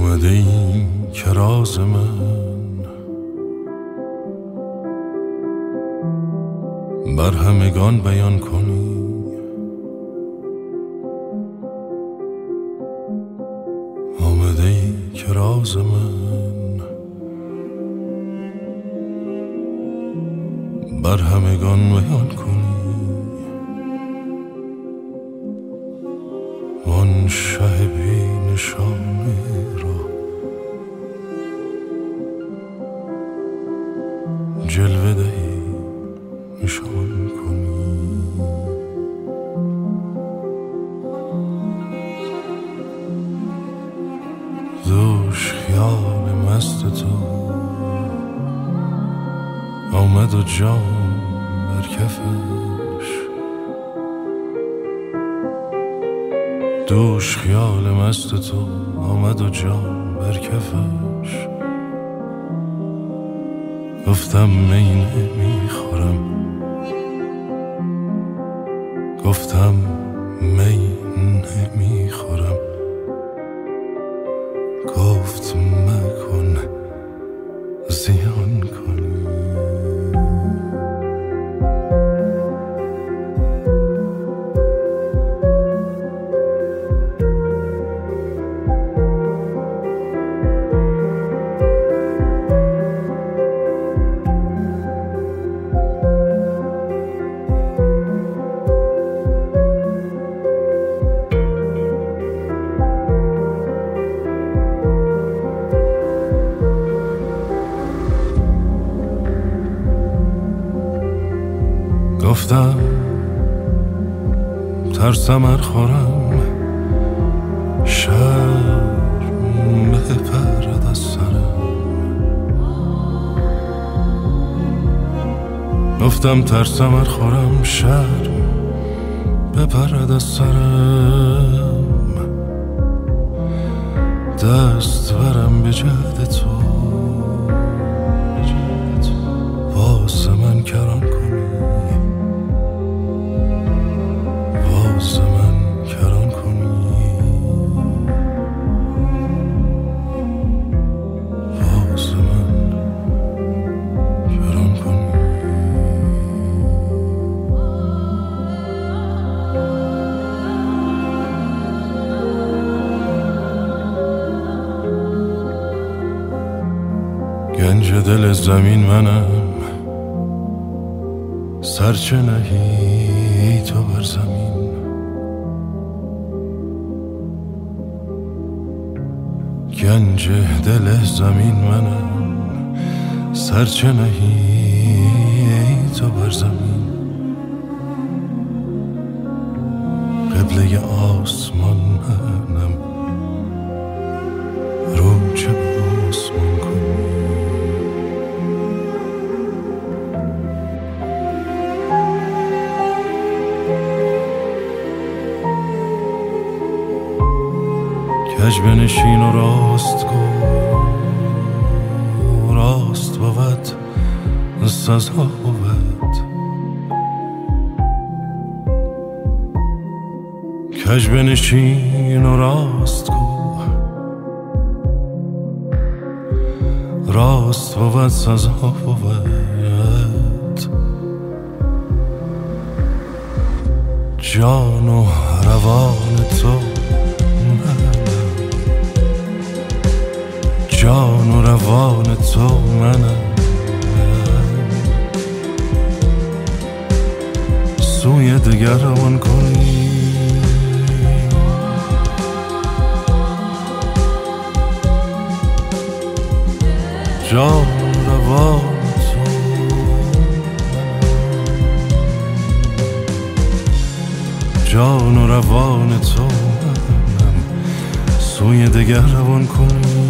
آمده ای که راز من بر همگان بیان کنی. آمده ای که راز من بر همگان بیان کنی. وان شه بی نشانه را جلوه دهی نشان کنی. دوش خیال مست تو آمد و جام بر کفش. دوش خیال مست تو آمد و جام بر کفش. گفتم می نمیخورم، گفتم می نمیخورم. گفت مکن زیان کنی. گفتم ترسم ار خورم شرم بپرد از سرم. گفتم ترسم ار خورم شرم بپرد از سرم. دست برم به جهد تو واسه من کران کنی. واسه من کران کنی. واسه من کران کنی. گنج دل زمین منم، سرچه نهی تو بر زمین. گنج دل زمین منم، سرچه نهی تو بر زمین. قبله آسمان منم، رو چه به آسمان کنی. کج بنشین و راست گو، راست بود سزا بود. کج بنشین و راست گو، راست بود سزا بود. جان و روان تو جان و روان تو منم. سوی دگر روان کنی. جان و روان تو جان و روان تو منم. سوی دگر روان کنی.